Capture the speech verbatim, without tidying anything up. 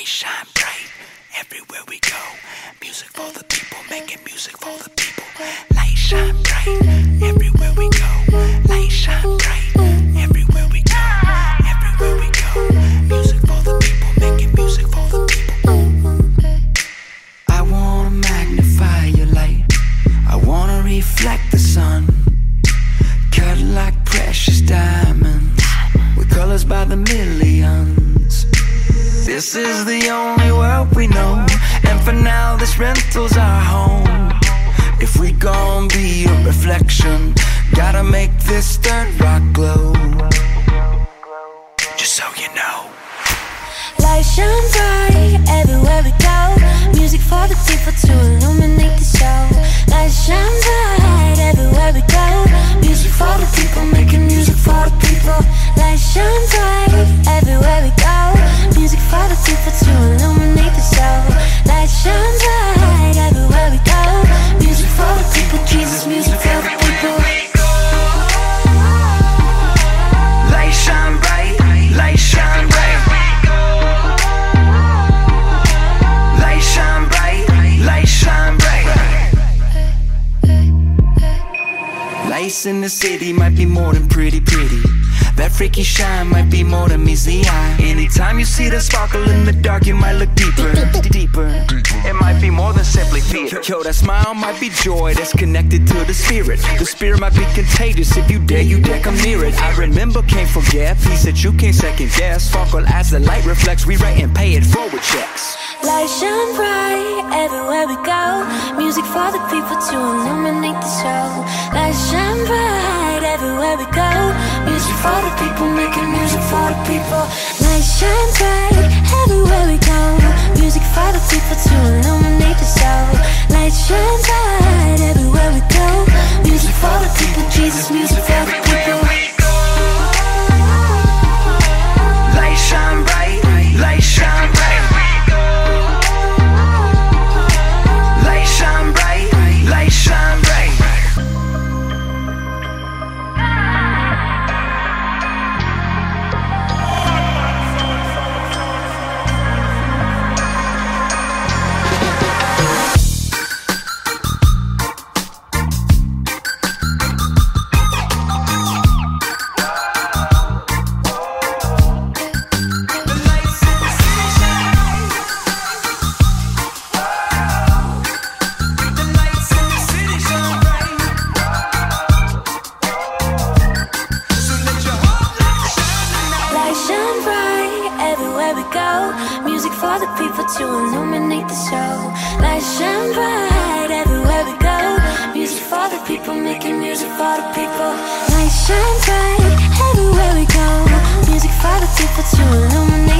Light shine bright everywhere we go. Music for the people, making music for the people. Light shine bright everywhere we go. Light shine bright everywhere we go. Everywhere we go. Music for the people, making music for the people. I wanna magnify your light. I wanna reflect the sun. Cut like precious diamonds, with colors by the millions. This is the only world we know, and for now this rental's our home. If we gon' be a reflection, gotta make this third rock glow. Just so you know. Light shine bright everywhere we go. Music for the people to illuminate the show. Light shine bright everywhere we go. Music for the people, making music for the people. Light shine bright everywhere we go. Music for the people to illuminate the show. Light shine bright everywhere we go. Music for the people, Jesus, music for the people. Light shine bright, light shine bright. Light shine bright, light shine bright. Lights in the city might be more than pretty, pretty. That freaky shine might be more than meets the eye. Anytime you see the sparkle in the dark, you might look deeper, deeper. It might be more than simply fear. Yo, that smile might be joy that's connected to the spirit. The spirit might be contagious. If you dare, you dare come near it. I remember, can't forget. Peace that you can't second guess. Sparkle as the light reflects. We write and pay it forward checks. Light shine bright everywhere we go. Music for the people to illuminate the show. Light shine bright everywhere we go. Music for the people, making music for the people. Light shine bright everywhere we go. Music for the people to illuminate the show. Light shine bright everywhere we go. Music for the people, Jesus, music for the people. Light shine bright, light shine bright. Light shine bright, light shine bright. Music for the people to illuminate the show. Light shine bright everywhere we go. Music for the people, making music for the people. Light shine bright everywhere we go. Music for the people to illuminate